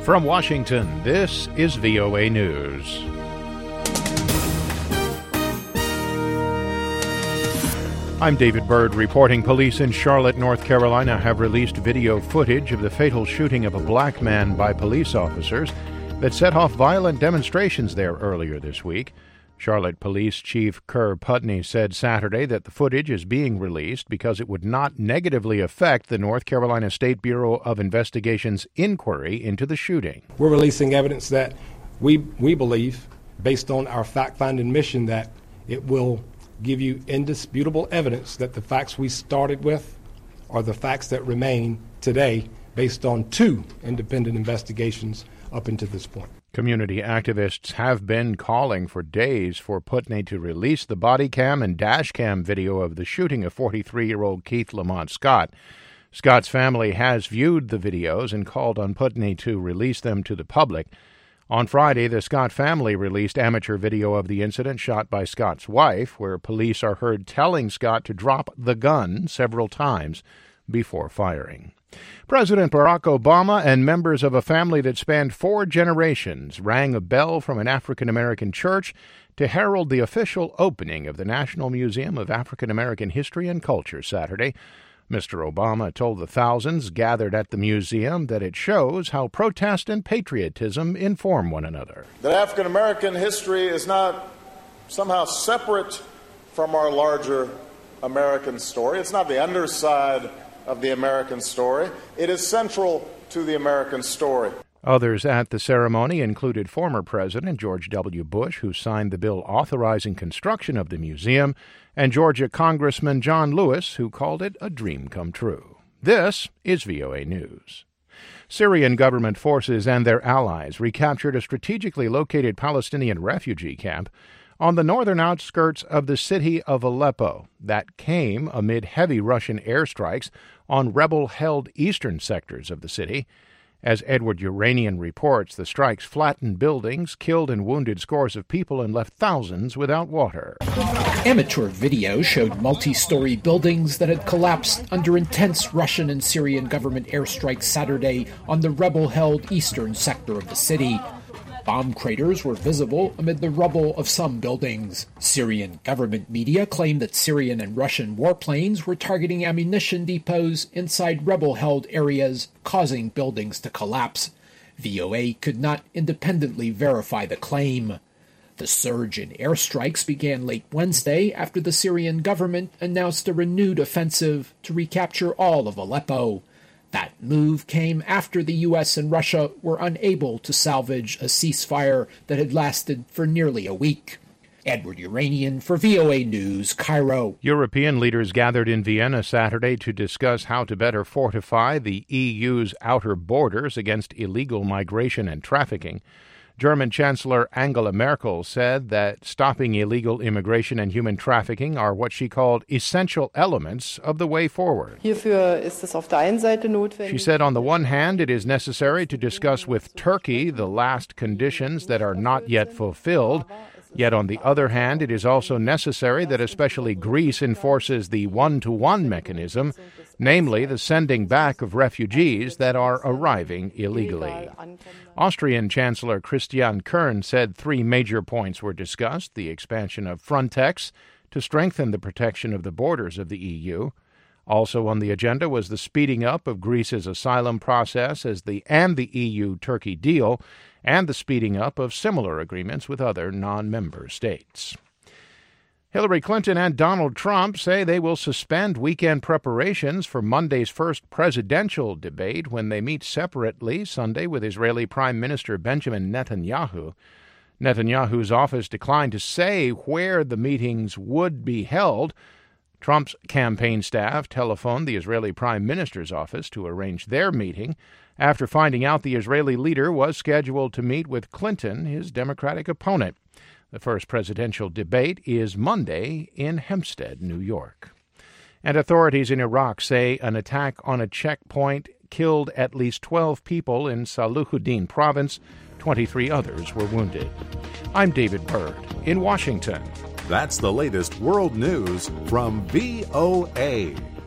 From Washington, this is VOA News. I'm David Byrd reporting police in Charlotte, North Carolina have released video footage of the fatal shooting of a black man by police officers that set off violent demonstrations there earlier this week. Charlotte Police Chief Kerr Putney said Saturday that the footage is being released because it would not negatively affect the North Carolina State Bureau of Investigation's inquiry into the shooting. We're releasing evidence that we believe, based on our fact-finding mission, that it will give you indisputable evidence that the facts we started with are the facts that remain today based on two independent investigations up until this point. Community activists have been calling for days for Putney to release the body cam and dash cam video of the shooting of 43-year-old Keith Lamont Scott. Scott's family has viewed the videos and called on Putney to release them to the public. On Friday, the Scott family released amateur video of the incident shot by Scott's wife, where police are heard telling Scott to drop the gun several times before firing. President Barack Obama and members of a family that spanned 4 generations rang a bell from an African-American church to herald the official opening of the National Museum of African-American History and Culture Saturday. Mr. Obama told the thousands gathered at the museum that it shows how protest and patriotism inform one another. That African-American history is not somehow separate from our larger American story. It's not the underside of the American story. It is central to the American story. Others at the ceremony included former President George W. Bush, who signed the bill authorizing construction of the museum, and Georgia Congressman John Lewis, who called it a dream come true. This is VOA News. Syrian government forces and their allies recaptured a strategically located Palestinian refugee camp on the northern outskirts of the city of Aleppo that came amid heavy Russian airstrikes on rebel-held eastern sectors of the city. As Edward Uranian reports, the strikes flattened buildings, killed and wounded scores of people, and left thousands without water. Amateur video showed multi-story buildings that had collapsed under intense Russian and Syrian government airstrikes Saturday on the rebel-held eastern sector of the city. Bomb craters were visible amid the rubble of some buildings. Syrian government media claimed that Syrian and Russian warplanes were targeting ammunition depots inside rebel-held areas, causing buildings to collapse. VOA could not independently verify the claim. The surge in airstrikes began late Wednesday after the Syrian government announced a renewed offensive to recapture all of Aleppo. That move came after the U.S. and Russia were unable to salvage a ceasefire that had lasted for nearly a week. Edward Uranian for VOA News, Cairo. European leaders gathered in Vienna Saturday to discuss how to better fortify the EU's outer borders against illegal migration and trafficking. German Chancellor Angela Merkel said that stopping illegal immigration and human trafficking are what she called essential elements of the way forward. She said on the one hand, it is necessary to discuss with Turkey the last conditions that are not yet fulfilled. Yet on the other hand, it is also necessary that especially Greece enforces the one-to-one mechanism, namely the sending back of refugees that are arriving illegally. Austrian Chancellor Christian Kern said 3 major points were discussed: the expansion of Frontex to strengthen the protection of the borders of the EU. Also on the agenda was the speeding up of Greece's asylum process and the EU-Turkey deal, and the speeding up of similar agreements with other non-member states. Hillary Clinton and Donald Trump say they will suspend weekend preparations for Monday's first presidential debate when they meet separately Sunday with Israeli Prime Minister Benjamin Netanyahu. Netanyahu's office declined to say where the meetings would be held. Trump's campaign staff telephoned the Israeli Prime Minister's office to arrange their meeting after finding out the Israeli leader was scheduled to meet with Clinton, his Democratic opponent. The first presidential debate is Monday in Hempstead, New York. And authorities in Iraq say an attack on a checkpoint killed at least 12 people in Salahuddin province. 23 others were wounded. I'm David Byrd in Washington. That's the latest world news from VOA.